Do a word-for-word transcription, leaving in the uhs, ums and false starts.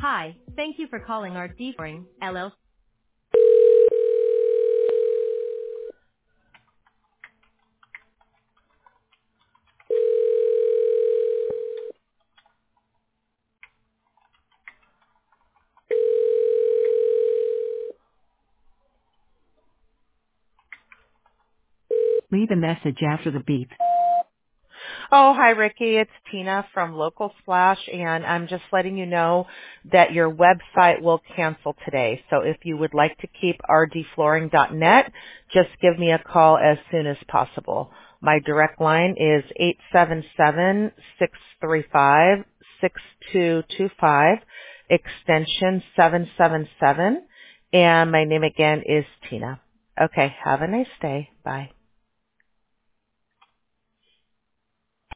Hi, thank you for calling our Flooring, L L C. Leave a message after the beep. Oh, hi, Ricky. It's Tina from Local Splash, and I'm just letting you know that your website will cancel today. So if you would like to keep r d flooring dot net, just give me a call as soon as possible. My direct line is eight seven seven, six three five, six two two five, extension seven seven seven, and my name again is Tina. Okay, have a nice day. Bye.